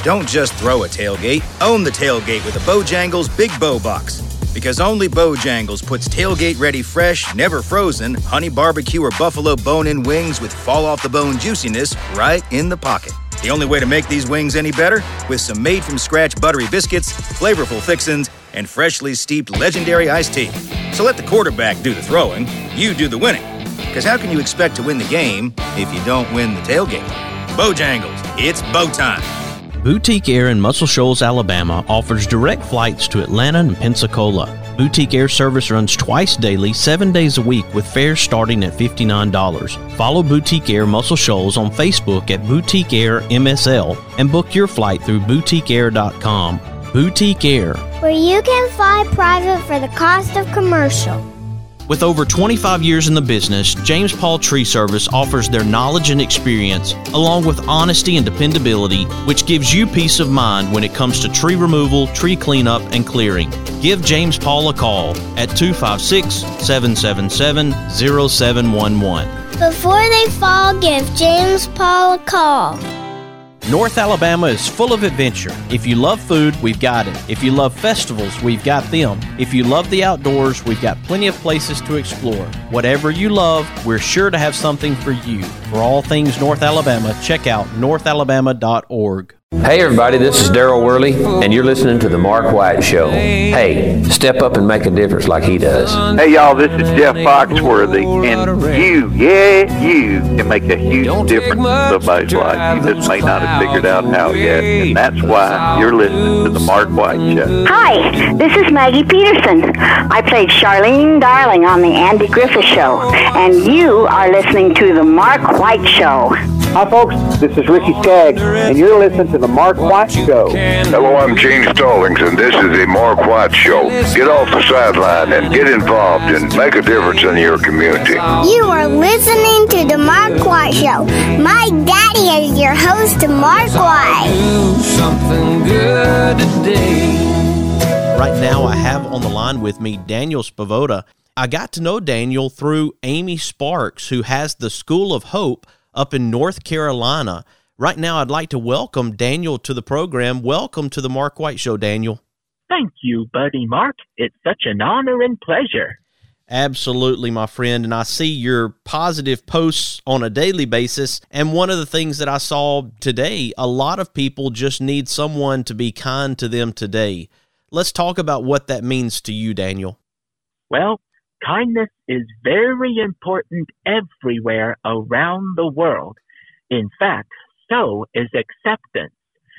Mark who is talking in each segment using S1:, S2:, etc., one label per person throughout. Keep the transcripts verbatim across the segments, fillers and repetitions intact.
S1: Don't just throw a tailgate. Own the tailgate with a Bojangles Big Bow Box. Because only Bojangles puts tailgate-ready fresh, never frozen, honey barbecue or buffalo bone-in wings with fall-off-the-bone juiciness right in the pocket. The only way to make these wings any better? With some made-from-scratch buttery biscuits, flavorful fixins, and freshly steeped legendary iced tea. So let the quarterback do the throwing, you do the winning. Because how can you expect to win the game if you don't win the tailgate? Bojangles, it's bow time.
S2: Boutique Air in Muscle Shoals, Alabama offers direct flights to Atlanta and Pensacola. Boutique Air service runs twice daily, seven days a week with fares starting at fifty-nine dollars. Follow Boutique Air Muscle Shoals on Facebook at Boutique Air M S L and book your flight through boutique air dot com. Boutique Air,
S3: where you can fly private for the cost of commercial.
S2: With over twenty-five years in the business, James Paul Tree Service offers their knowledge and experience, along with honesty and dependability, which gives you peace of mind when it comes to tree removal, tree cleanup, and clearing. Give James Paul a call at two five six, seven seven seven, zero seven one one.
S3: Before they fall, give James Paul a call.
S2: North Alabama is full of adventure. If you love food, we've got it. If you love festivals, we've got them. If you love the outdoors, we've got plenty of places to explore. Whatever you love, we're sure to have something for you. For all things North Alabama, check out north alabama dot org.
S4: Hey everybody, this is Daryl Worley, and you're listening to The Mark White Show. Hey, step up and make a difference like he does.
S5: Hey y'all, this is Jeff Foxworthy, and you, yeah, you can make a huge difference in somebody's life. You just may not have figured out how yet, and that's why you're listening to The Mark White Show.
S6: Hi, this is Maggie Peterson. I played Charlene Darling on The Andy Griffith Show, and you are listening to The Mark White Show.
S7: Hi folks, this is Ricky Skaggs, and you're listening to The Mark White Show.
S8: Hello, I'm Gene Stallings, and this is The Mark White Show. Get off the sideline and get involved and make a difference in your community.
S3: You are listening to The Mark White Show. My daddy is your host, Mark White.
S9: Do something good today.
S2: Right now, I have on the line with me Daniel Spavoda. I got to know Daniel through Amy Sparks, who has the School of Hope up in North Carolina. Right now, I'd like to welcome Daniel to the program. Welcome to the Mark White Show, Daniel.
S10: Thank you, buddy Mark. It's such an honor and pleasure.
S2: Absolutely, my friend. And I see your positive posts on a daily basis. And one of the things that I saw today, a lot of people just need someone to be kind to them today. Let's talk about what that means to you, Daniel.
S10: Well, kindness is very important everywhere around the world. In fact, so is acceptance.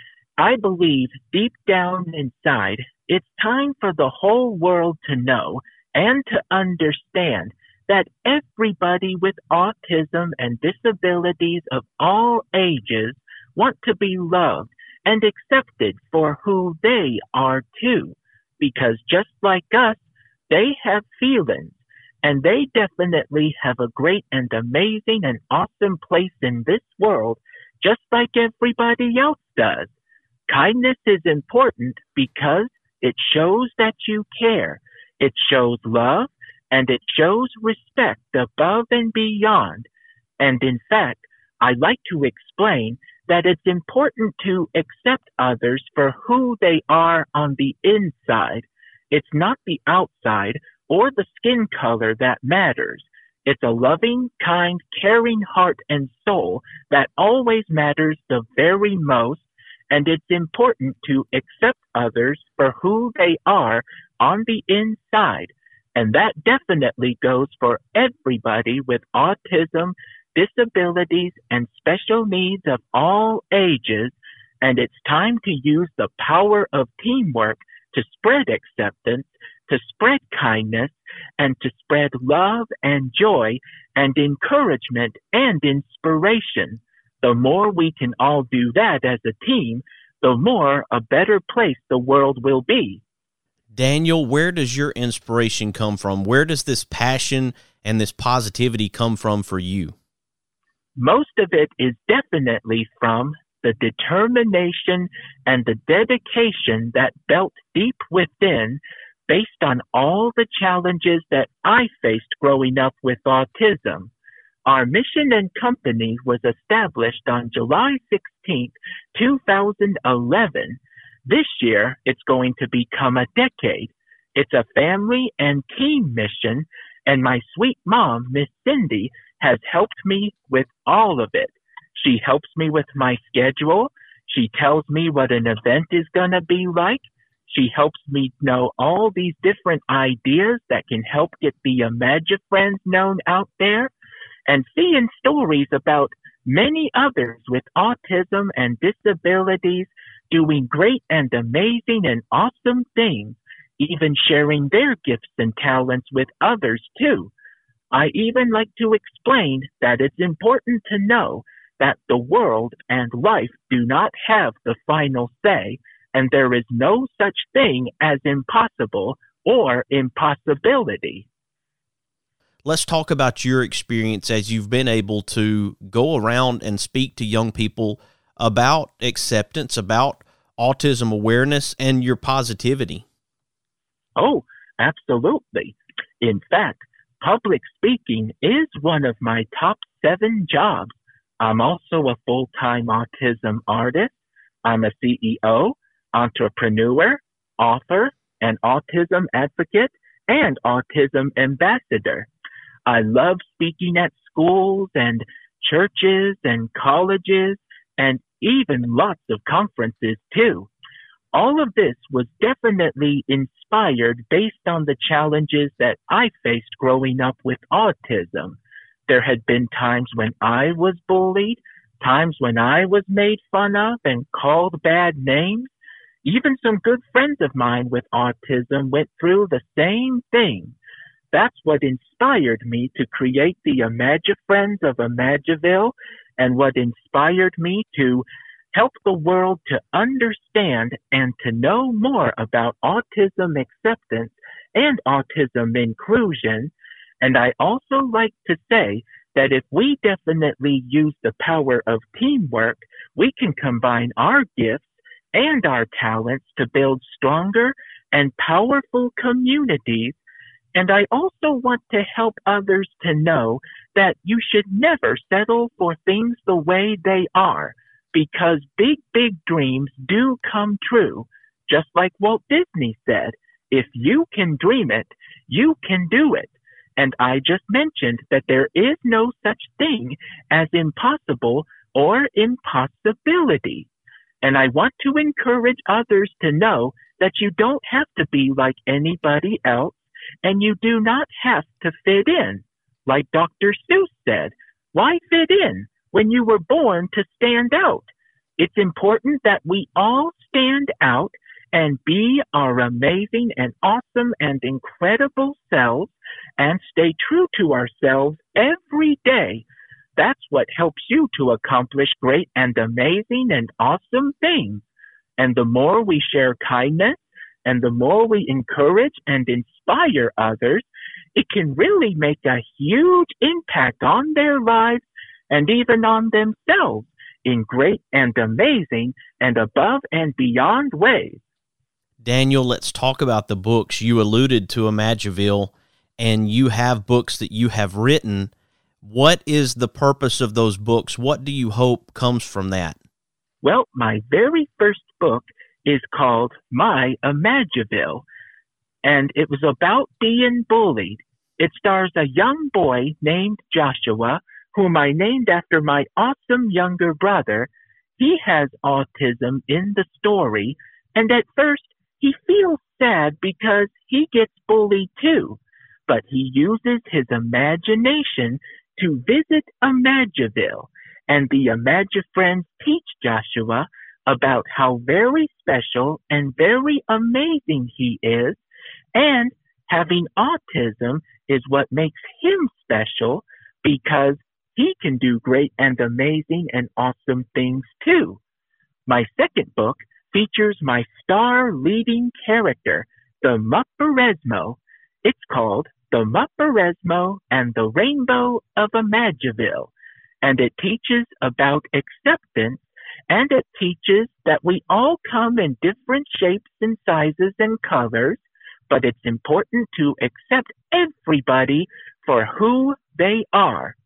S10: I believe deep down inside, it's time for the whole world to know and to understand that everybody with autism and disabilities of all ages want to be loved and accepted for who they are too. Because just like us, they have feelings, and they definitely have a great and amazing and awesome place in this world, just like everybody else does. Kindness is important because it shows that you care. It shows love, and it shows respect above and beyond. And in fact, I like to explain that it's important to accept others for who they are on the inside. It's not the outside or the skin color that matters. It's a loving, kind, caring heart and soul that always matters the very most, and it's important to accept others for who they are on the inside. And that definitely goes for everybody with autism, disabilities, and special needs of all ages. And it's time to use the power of teamwork to spread acceptance, to spread kindness, and to spread love and joy and encouragement and inspiration. The more we can all do that as a team, the more a better place the world will be.
S2: Daniel, where does your inspiration come from? Where does this passion and this positivity come from for you?
S10: Most of it is definitely from the determination and the dedication that built deep within based on all the challenges that I faced growing up with autism. Our mission and company was established on July sixteenth, two thousand eleven. This year, it's going to become a decade. It's a family and team mission, and my sweet mom, Miss Cindy, has helped me with all of it. She helps me with my schedule. She tells me what an event is going to be like. She helps me know all these different ideas that can help get the Imagifriends known out there, and seeing stories about many others with autism and disabilities doing great and amazing and awesome things, even sharing their gifts and talents with others too. I even like to explain that it's important to know that the world and life do not have the final say, and there is no such thing as impossible or impossibility.
S2: Let's talk about your experience as you've been able to go around and speak to young people about acceptance, about autism awareness, and your positivity.
S10: Oh, absolutely. In fact, public speaking is one of my top seven jobs. I'm also a full-time autism artist. I'm a C E O, entrepreneur, author, an autism advocate, and autism ambassador. I love speaking at schools and churches and colleges and even lots of conferences too. All of this was definitely inspired based on the challenges that I faced growing up with autism. There had been times when I was bullied, times when I was made fun of and called bad names. Even some good friends of mine with autism went through the same thing. That's what inspired me to create the Imagifriends of Imagiville, and what inspired me to help the world to understand and to know more about autism acceptance and autism inclusion. And I also like to say that if we definitely use the power of teamwork, we can combine our gifts and our talents to build stronger and powerful communities. And I also want to help others to know that you should never settle for things the way they are, because big, big dreams do come true. Just like Walt Disney said, if you can dream it, you can do it. And I just mentioned that there is no such thing as impossible or impossibility. And I want to encourage others to know that you don't have to be like anybody else, and you do not have to fit in. Like Doctor Seuss said, why fit in when you were born to stand out? It's important that we all stand out and be our amazing and awesome and incredible selves and stay true to ourselves every day. That's what helps you to accomplish great and amazing and awesome things. And the more we share kindness, and the more we encourage and inspire others, it can really make a huge impact on their lives and even on themselves in great and amazing and above and beyond ways.
S2: Daniel, let's talk about the books. You alluded to Imagiville, and you have books that you have written. What is the purpose of those books? What do you hope comes from that?
S10: Well, my very first book is called My Imagiville, and it was about being bullied. It stars a young boy named Joshua, whom I named after my awesome younger brother. He has autism in the story, and at first he feels sad because he gets bullied too, but he uses his imagination to visit Imagiville, and the Imagifriends teach Joshua about how very special and very amazing he is, and having autism is what makes him special because he can do great and amazing and awesome things too. My second book features my star leading character, the Mupperesmo. It's called The Mupperesmo and the Rainbow of Imagiville, and it teaches about acceptance, and it teaches that we all come in different shapes and sizes and colors, but it's important to accept everybody for who they are.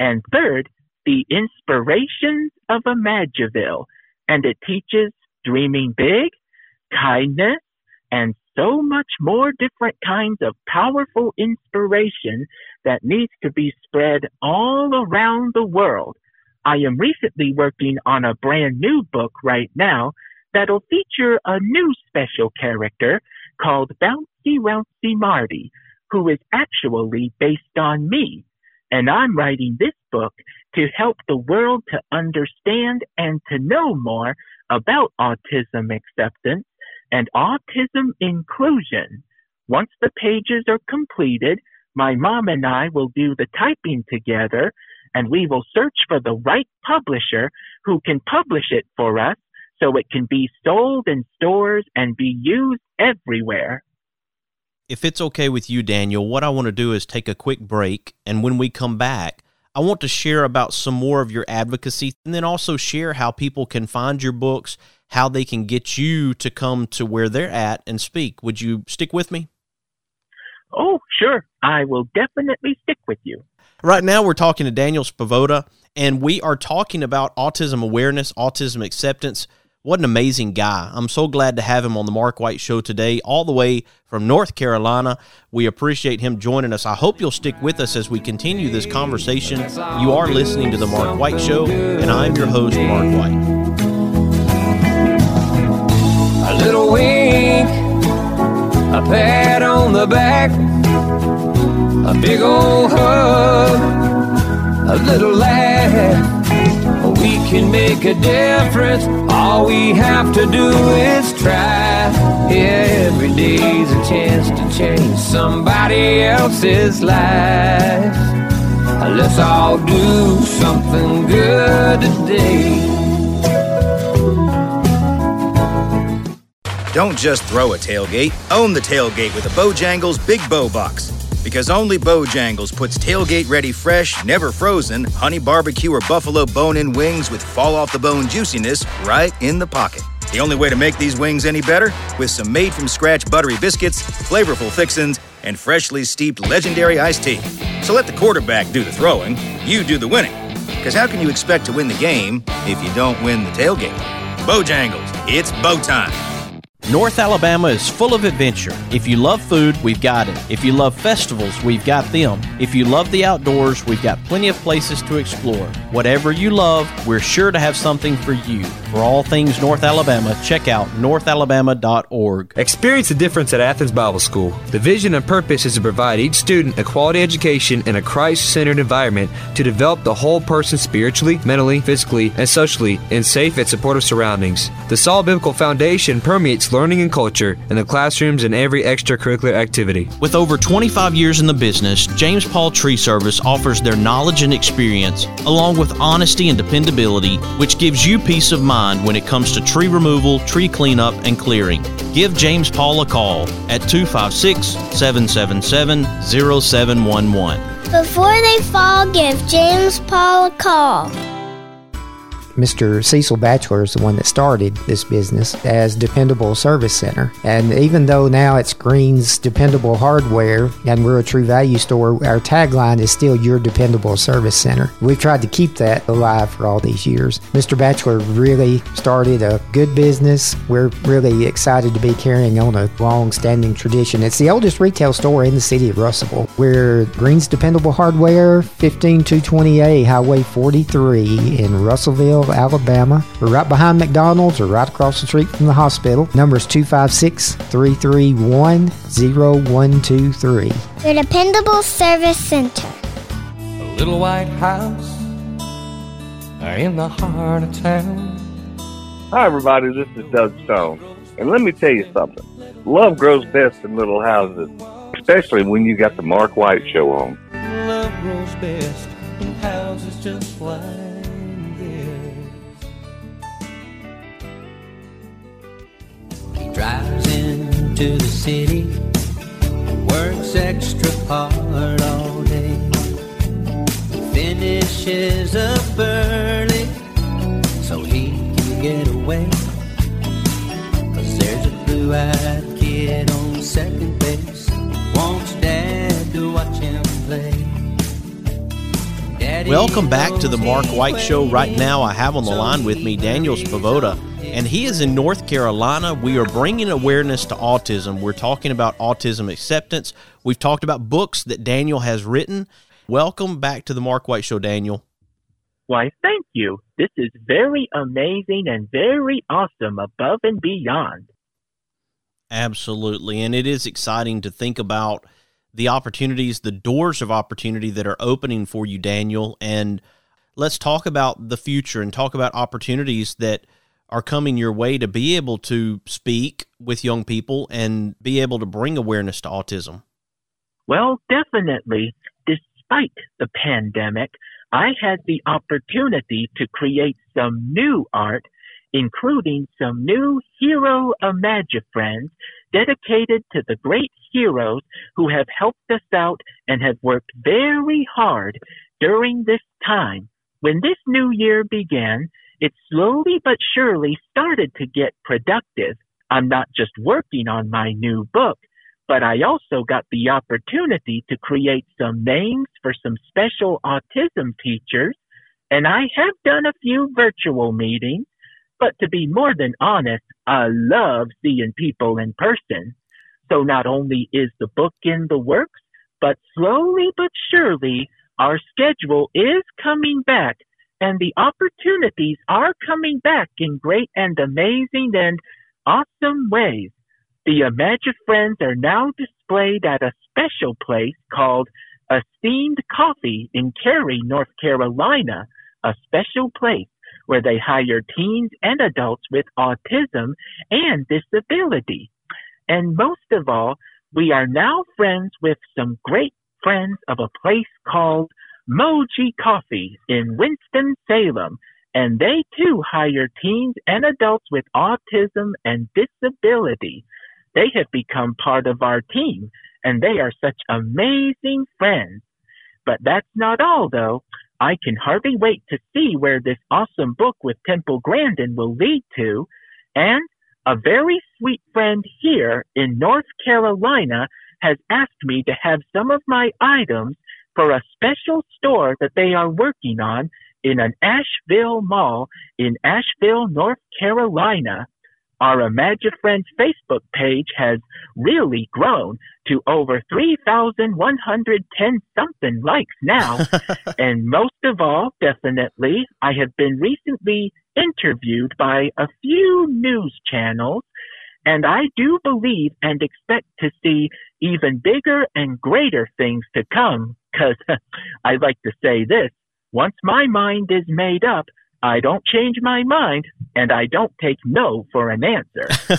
S10: And third, The Inspirations of Imagiville, and it teaches dreaming big, kindness, and so much more different kinds of powerful inspiration that needs to be spread all around the world. I am recently working on a brand new book right now that'll feature a new special character called Bouncy Rouncy Marty, who is actually based on me. And I'm writing this book to help the world to understand and to know more about autism acceptance and autism inclusion. Once the pages are completed, my mom and I will do the typing together, and we will search for the right publisher who can publish it for us so it can be sold in stores and be used everywhere.
S2: If it's okay with you, Daniel, what I want to do is take a quick break, and when we come back, I want to share about some more of your advocacy, and then also share how people can find your books, how they can get you to come to where they're at and speak. Would you stick with me?
S10: Oh, sure. I will definitely stick with you.
S2: Right now, we're talking to Daniel Spavoda, and we are talking about autism awareness, autism acceptance. What an amazing guy. I'm so glad to have him on the Mark White Show today, all the way from North Carolina. We appreciate him joining us. I hope you'll stick with us as we continue this conversation. You are listening to the Mark White Show, and I'm your host, Mark White.
S9: A little wink, a pat on the back, a big old hug, a little laugh. We can make a difference. All we have to do is try. Yeah, every day's a chance to change somebody else's life. Let's all do something good today.
S1: Don't just throw a tailgate. Own the tailgate with a Bojangles Big Bow Box. Because only Bojangles puts tailgate-ready fresh, never frozen, honey barbecue or buffalo bone-in wings with fall-off-the-bone juiciness right in the pocket. The only way to make these wings any better? With some made-from-scratch buttery biscuits, flavorful fixins, and freshly steeped legendary iced tea. So let the quarterback do the throwing, you do the winning. Because how can you expect to win the game if you don't win the tailgate? Bojangles, it's bow time.
S2: North Alabama is full of adventure. If you love food, we've got it. If you love festivals, we've got them. If you love the outdoors, we've got plenty of places to explore. Whatever you love, we're sure to have something for you. For all things North Alabama, check out north alabama dot org.
S11: Experience the difference at Athens Bible School. The vision and purpose is to provide each student a quality education in a Christ-centered environment to develop the whole person spiritually, mentally, physically, and socially in safe and supportive surroundings. The solid biblical foundation permeates learning and culture in the classrooms and every extracurricular activity.
S2: With over twenty-five years in the business, James Paul Tree Service offers their knowledge and experience, along with honesty and dependability, which gives you peace of mind when it comes to tree removal, tree cleanup, and clearing. Give James Paul a call at two five six, seven seven seven, zero seven one one.
S3: Before they fall, give James Paul a call.
S12: Mister Cecil Batchelor is the one that started this business as Dependable Service Center. And even though now it's Green's Dependable Hardware and we're a True Value store, our tagline is still Your Dependable Service Center. We've tried to keep that alive for all these years. Mister Batchelor really started a good business. We're really excited to be carrying on a long-standing tradition. It's the oldest retail store in the city of Russellville. We're Green's Dependable Hardware, fifteen two twenty A Highway forty-three in Russellville, Alabama. We're right behind McDonald's or right across the street from the hospital. Number is two five six, three three one, zero one two three.
S3: Your Dependable Service Center.
S9: A little white house in the heart of town.
S13: Hi everybody, this is Doug Stone. And let me tell you something. Love grows best in little houses, especially when you got the Mark White Show on.
S9: Love grows best in houses just like drives into the city, works extra hard all day, finishes up early so he can get away, 'cause there's a blue-eyed kid on second base, wants dad to watch him play. Dad
S2: Welcome back to the Mark White Show. Right now, I have on the line with me Daniel Svoboda, and he is in North Carolina. We are bringing awareness to autism. We're talking about autism acceptance. We've talked about books that Daniel has written. Welcome back to the Mark White Show, Daniel.
S10: Why, thank you. This is very amazing and very awesome, above and beyond.
S2: Absolutely, and it is exciting to think about the opportunities, the doors of opportunity that are opening for you, Daniel. And let's talk about the future and talk about opportunities that are coming your way to be able to speak with young people and be able to bring awareness to autism.
S10: Well, definitely. Despite the pandemic, I had the opportunity to create some new art, including some new Hero Imagifriends dedicated to the great heroes who have helped us out and have worked very hard during this time. When this new year began, it slowly but surely started to get productive. I'm not just working on my new book, but I also got the opportunity to create some names for some special autism teachers, and I have done a few virtual meetings. But to be more than honest, I love seeing people in person. So not only is the book in the works, but slowly but surely our schedule is coming back and the opportunities are coming back in great and amazing and awesome ways. The Imagifriends are now displayed at a special place called Esteemed Coffee in Cary, North Carolina, a special place where they hire teens and adults with autism and disability. And most of all, we are now friends with some great friends of a place called Moji Coffee in Winston-Salem, and they too hire teens and adults with autism and disability. They have become part of our team, and they are such amazing friends. But that's not all, though. I can hardly wait to see where this awesome book with Temple Grandin will lead to. And a very sweet friend here in North Carolina has asked me to have some of my items for a special store that they are working on in an Asheville mall in Asheville, North Carolina. Our Imagifriends Facebook page has really grown to over three thousand one hundred ten something likes now. And most of all, definitely, I have been recently interviewed by a few news channels, and I do believe and expect to see even bigger and greater things to come, because I like to say this, once my mind is made up, I don't change my mind, and I don't take no for an answer.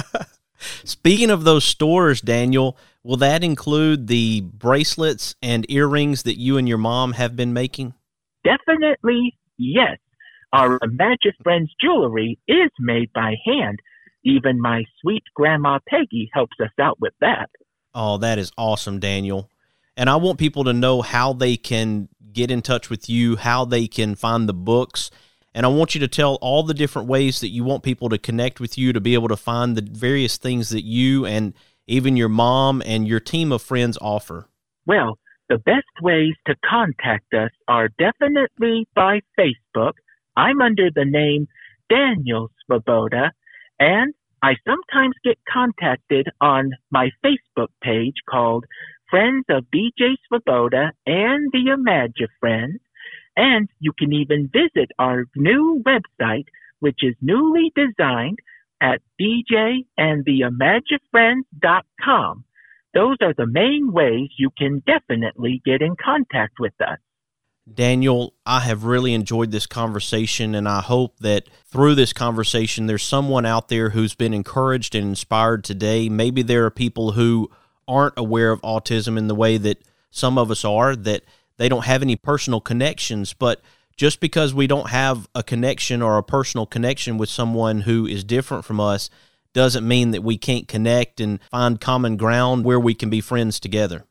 S2: Speaking of those stores, Daniel, will that include the bracelets and earrings that you and your mom have been making?
S10: Definitely, yes. Our Imagifriends jewelry is made by hand. Even my sweet Grandma Peggy helps us out with that.
S2: Oh, that is awesome, Daniel. And I want people to know how they can get in touch with you, how they can find the books. And I want you to tell all the different ways that you want people to connect with you, to be able to find the various things that you and even your mom and your team of friends offer.
S10: Well, the best ways to contact us are definitely by Facebook. I'm under the name Daniel Svoboda, and I sometimes get contacted on my Facebook page called Friends of B J Svoboda and the Imagifriends. And you can even visit our new website, which is newly designed at b j and the imagifriends dot com. Those are the main ways you can definitely get in contact with us.
S2: Daniel, I have really enjoyed this conversation, and I hope that through this conversation there's someone out there who's been encouraged and inspired today. Maybe there are people who aren't aware of autism in the way that some of us are, that they don't have any personal connections, but just because we don't have a connection or a personal connection with someone who is different from us doesn't mean that we can't connect and find common ground where we can be friends together.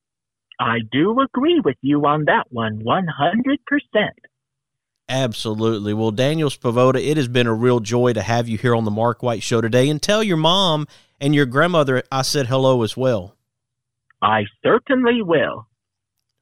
S10: I do agree with you on that one, one hundred percent.
S2: Absolutely. Well, Daniel Svoboda, it has been a real joy to have you here on the Mark White Show today, and tell your mom and your grandmother I said hello as well.
S10: I certainly will.